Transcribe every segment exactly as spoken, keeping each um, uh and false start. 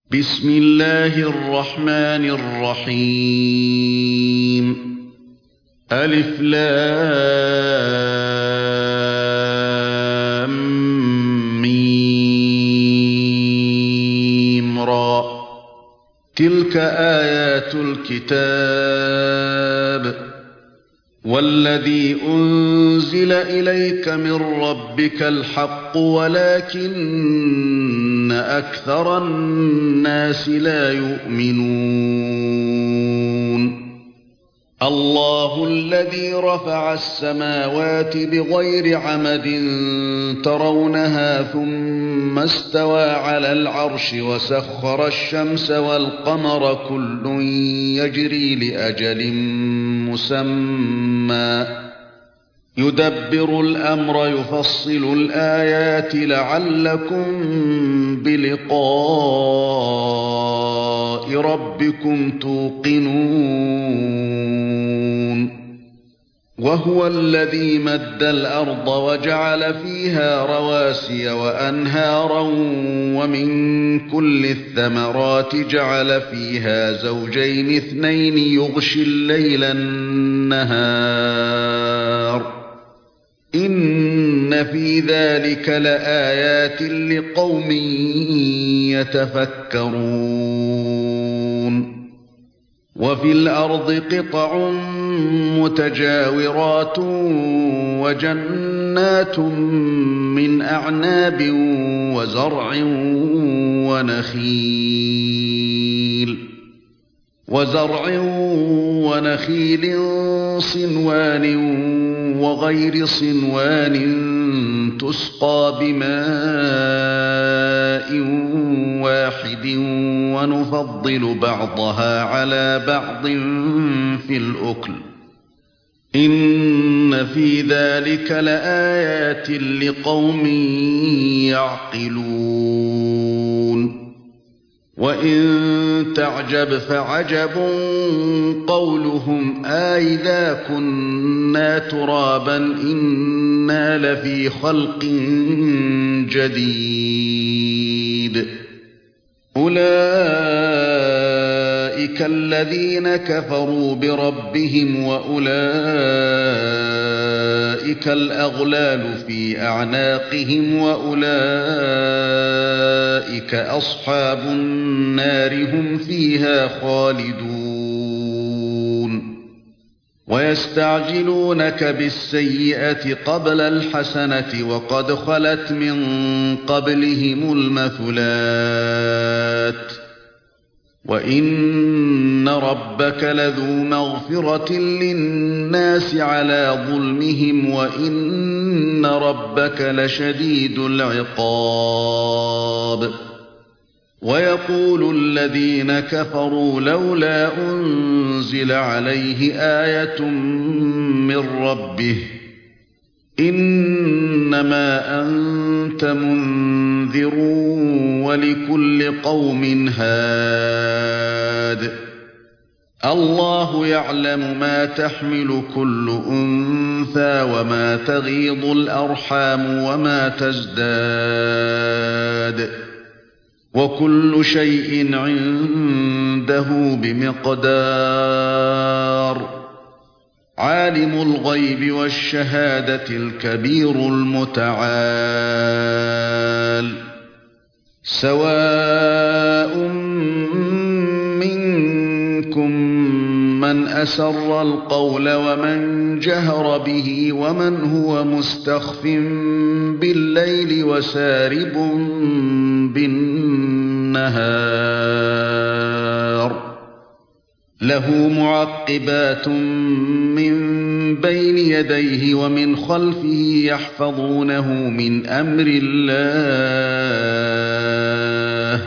بسم الله الرحمن الرحيم ألف لام ميم را تلك آيات الكتاب والذي أنزل إليك من ربك الحق ولكن أكثر الناس لا يؤمنون الله الذي رفع السماوات بغير عمد ترونها ثم استوى على العرش وسخر الشمس والقمر كل يجري لأجل مسمى يدبر الأمر يفصل الآيات لعلكم بلقاء ربكم توقنون وهو الذي مد الأرض وجعل فيها رواسي وأنهارا ومن كل الثمرات جعل فيها زوجين اثنين يغشي الليل النهار إن في ذلك لآيات لقوم يتفكرون وفي الأرض قطع متجاورات وجنات من أعناب وزرع ونخيل وزرع ونخيل صنوان وغير صنوان تسقى بماء واحد ونفضل بعضها على بعض في الأكل إن في ذلك لآيات لقوم يعقلون وإن تعجب فعجب قولهم أإذا كنا ترابا إنا لفي خلق جديد أولئك الذين كفروا بربهم وأولئك الأغلال في أعناقهم وأولئك أصحاب النار هم فيها خالدون ويستعجلونك بالسيئة قبل الحسنة وقد خلت من قبلهم المثلات وإن ربك لذو مغفرة للناس على ظلمهم وإن ربك لشديد العقاب ويقول الذين كفروا لولا أنزل عليه آية من ربه إنما أنت منذر ولكل قوم هاد الله يعلم ما تحمل كل أنثى وما تغيض الأرحام وما تزداد وكل شيء عنده بمقدار عالم الغيب والشهادة الكبير المتعال سواء منكم من أسر القول ومن جهر به ومن هو مستخف بالليل وسارب بالنهار له معقبات من بين يديه ومن خلفه يحفظونه من أمر الله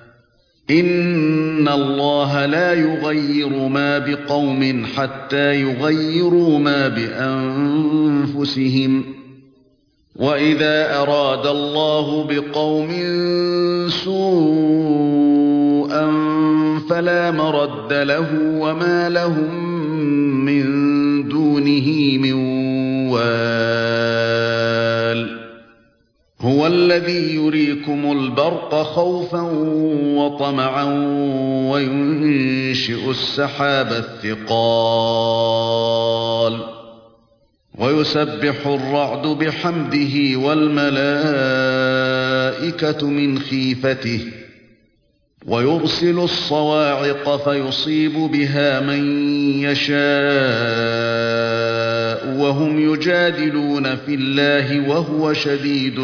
إن الله لا يغير ما بقوم حتى يغيروا ما بأنفسهم وإذا أراد الله بقوم سوءا فلا مرد له وما لهم من دونه من وال هو الذي يريكم يريكم البرق خوفا وطمعا وينشئ السحاب الثقال ويسبح الرعد بحمده والملائكة من خيفته ويرسل الصواعق فيصيب بها من يشاء وهم يجادلون في الله وهو شديد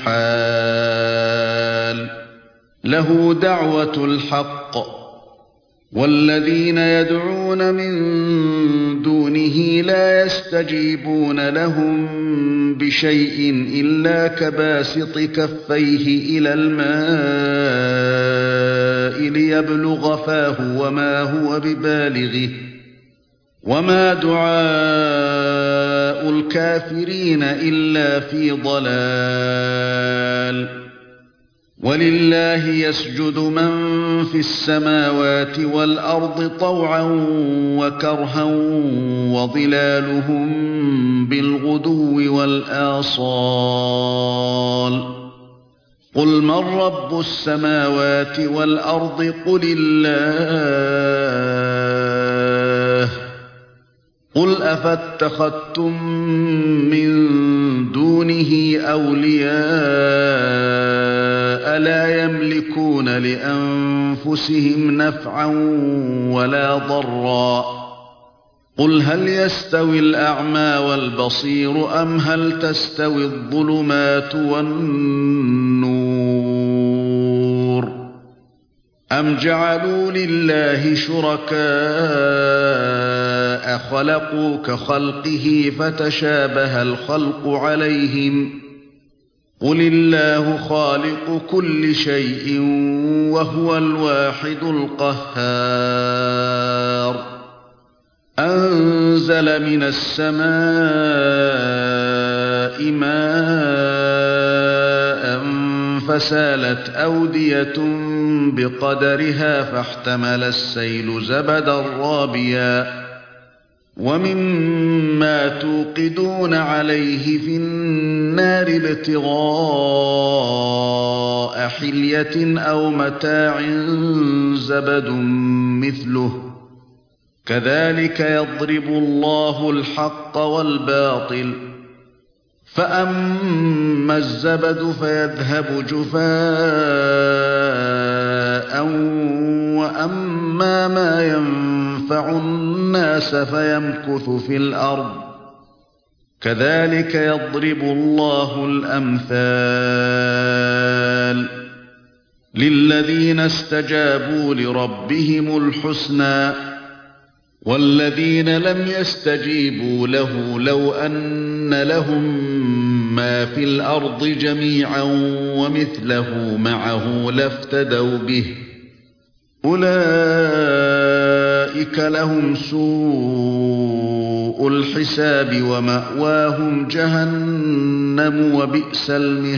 المحال له دعوة الحق والذين يدعون من دونه لا يستجيبون لهم بشيء إلا كباسط كفيه إلى الماء ليبلغ فاه وما هو ببالغه وما دعاء الكافرين إلا في ضلال ولله يسجد من في السماوات والأرض طوعا وكرها وظلالهم بالغدو والآصال قل من رب السماوات والأرض قل الله قل أفاتخذتم من دونه أولياء لا يملكون لأنفسهم نفعا ولا ضرا قل هل يستوي الأعمى والبصير أم هل تستوي الظلمات والنور أم جعلوا لله شركاء خلقوا كخلقه فتشابه الخلق عليهم قل الله خالق كل شيء وهو الواحد القهار أنزل من السماء ماء فسالت أودية بقدرها فاحتمل السيل زبدا رابيا ومما توقدون عليه في النار ابتغاء حلية أو متاع زبد مثله كذلك يضرب الله الحق والباطل فأما الزبد فيذهب جفاء وأما ما ينفع الناس فيمكث في الأرض كذلك يضرب الله الأمثال للذين استجابوا لربهم الحسنى والذين لم يستجيبوا له لو أن لهم ما في الأرض جميعا ومثله معه لافتدوا به أولئك لهم سوء الحساب ومأواهم جهنم وبئس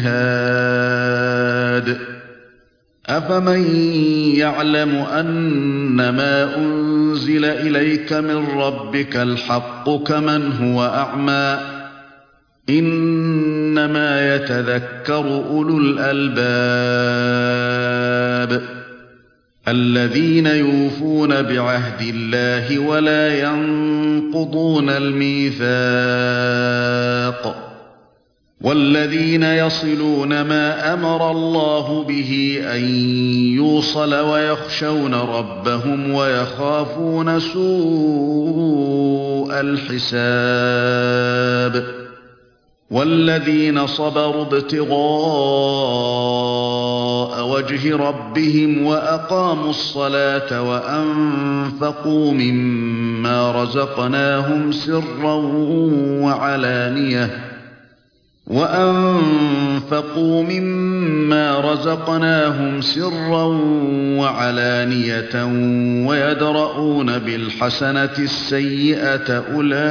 المهاد أفمن يعلم أنما أنزل إليك من ربك الحق كمن هو أعمى إنما يتذكر أولو الألباب الذين يوفون بعهد الله ولا ينقضون الميثاق والذين يصلون ما أمر الله به أن يوصل ويخشون ربهم ويخافون سوء الحساب والذين صبروا ابتغاء وجه ربهم وأقاموا الصلاة وأنفقوا مما رزقناهم سرا وعلانية وأنفقوا مما رزقناهم سرا وعلانية ويدرؤون بالحسنة السيئة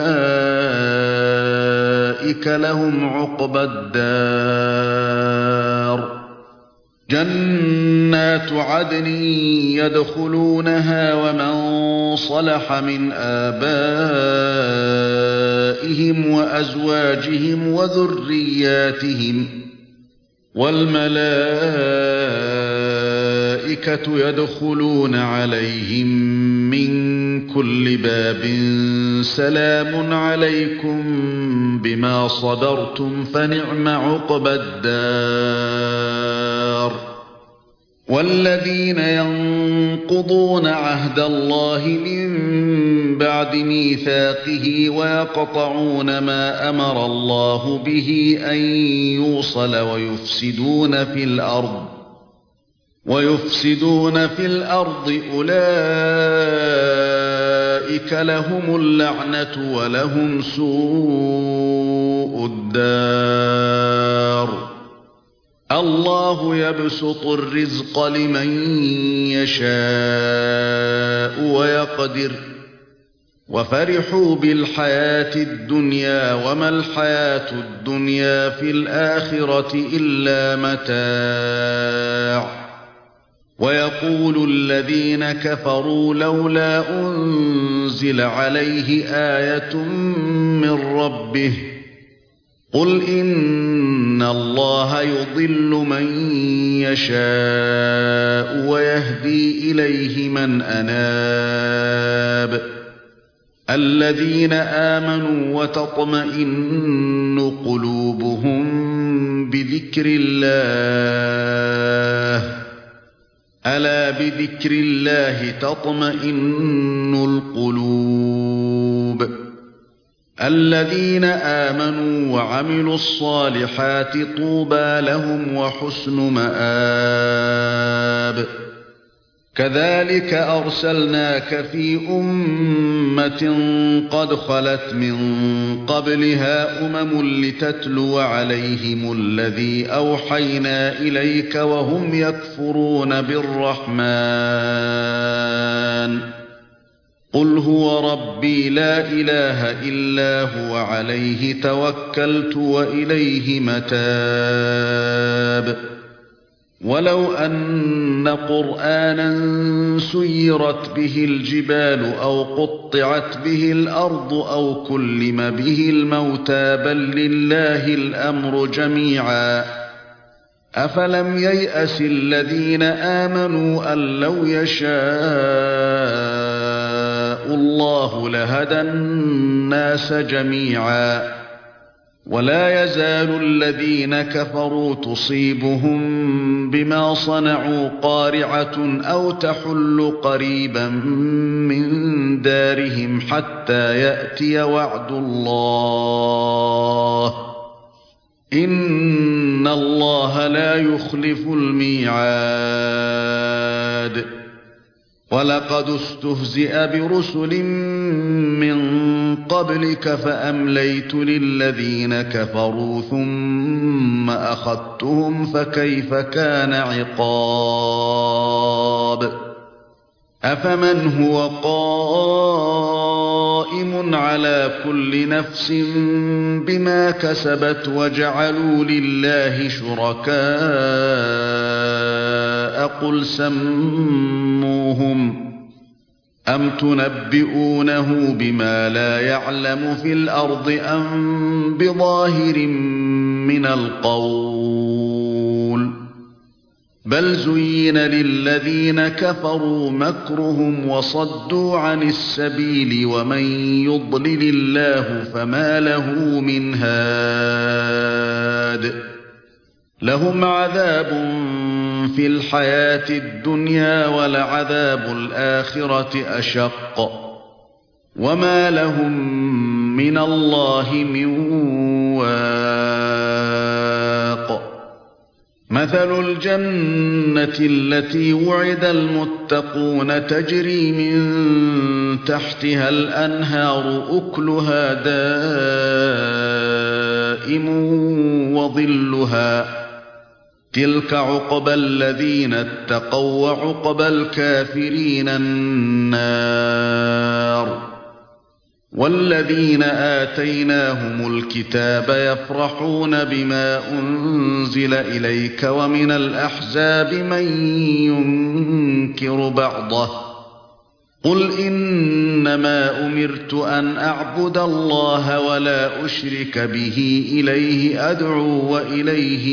أولئك لهم عقبى الدار جنات عدن يدخلونها ومن صلح من آبائهم وأزواجهم وذرياتهم والملائكة يدخلون عليهم من كل باب سلام عليكم بما صبرتم فنعم عقبى الدار. والذين ينقضون عهد الله من بعد ميثاقه ويقطعون ما أمر الله به أن يوصل ويفسدون في الأرض ويفسدون في الأرض أولئك لهم اللعنة ولهم سوء الدار. الله يبسط الرزق لمن يشاء ويقدر وفرحوا بالحياة الدنيا وما الحياة الدنيا في الآخرة إلا متاع. ويقول الذين كفروا لولا أنزل عليه آية من ربه قل إن الله يضل من يشاء ويهدي إليه من أناب. الذين آمنوا وتطمئن قلوبهم بذكر الله ألا بذكر الله تطمئن القلوب. الذين آمنوا وعملوا الصالحات طوبى لهم وحسن مآب. كذلك أرسلناك في أمة قد خلت من قبلها أمم لتتلو عليهم الذي أوحينا إليك وهم يكفرون بالرحمن قل هو ربي لا إله إلا هو عليه توكلت وإليه متاب. ولو أن قرآنا سيرت به الجبال أو قطعت به الأرض أو كلم به الموتى بل لله الأمر جميعا أفلم ييأس الذين آمنوا أن لو يشاء الله لهدى الناس جميعا. ولا يزال الذين كفروا تصيبهم بما صنعوا قارعة أو تحل قريبا من دارهم حتى يأتي وعد الله إن الله لا يخلف الميعاد. ولقد استهزئ برسل من قبلك فأمليت للذين كفروا ثم أخذتهم فكيف كان عقاب. أفمن هو قائم على كل نفس بما كسبت وجعلوا لله شركاء قل سموهم أم تنبئونه بما لا يعلم في الأرض أم بظاهر من القول بل زين للذين كفروا مكرهم وصدوا عن السبيل ومن يضلل الله فما له من هاد. لهم عذاب في الحياة الدنيا ولعذاب الآخرة أشق وما لهم من الله من واق. مثل الجنة التي وعد المتقون تجري من تحتها الأنهار أكلها دائم وظلها تلك عقبى الذين اتقوا وعقبى الكافرين النار. والذين آتيناهم الكتاب يفرحون بما أنزل إليك ومن الأحزاب من ينكر بعضه قل إنما أمرت أن أعبد الله ولا أشرك به إليه أدعو وإليه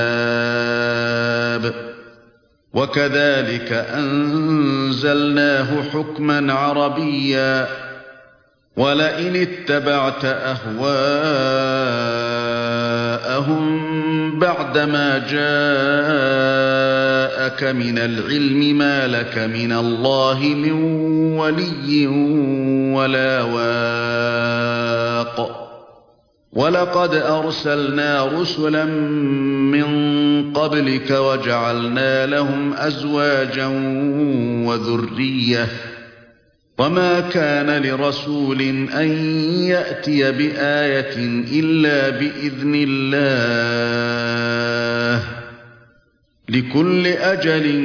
مآب وكذلك أنزلناه حكما عربيا ولئن اتبعت أهواءهم بعدما جاءك من العلم ما لك من الله من ولي ولا واق ولقد أرسلنا رسلا من قبلك وجعلنا لهم أزواجا وذرية وما كان لرسول أن يأتي بآية إلا بإذن الله لكل أجل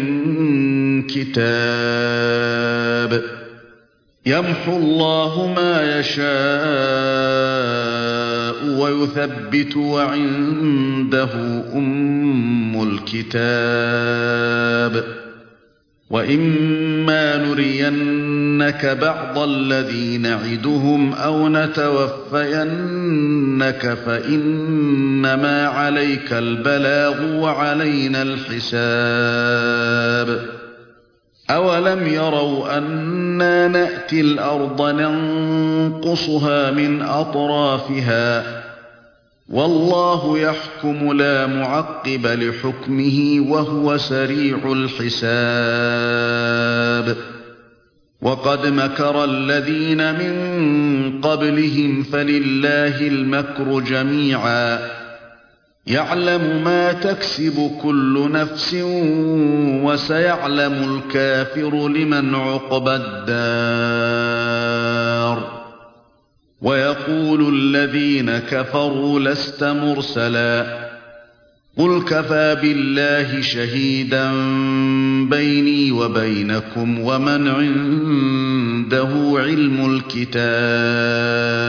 كتاب يمحو الله ما يشاء ويثبت وعنده أم الكتاب وإما نرينك بعض الذي نعدهم أو نتوفينك فإنما عليك البلاغ وعلينا الحساب أولم يروا أنا نأتي الأرض ننقصها من أطرافها والله يحكم لا معقب لحكمه وهو سريع الحساب وقد مكر الذين من قبلهم فلله المكر جميعا يعلم ما تكسب كل نفس وسيعلم الكافر لمن عقبى الدار ويقول الذين كفروا لست مرسلا قل كفى بالله شهيدا بيني وبينكم ومن عنده علم الكتاب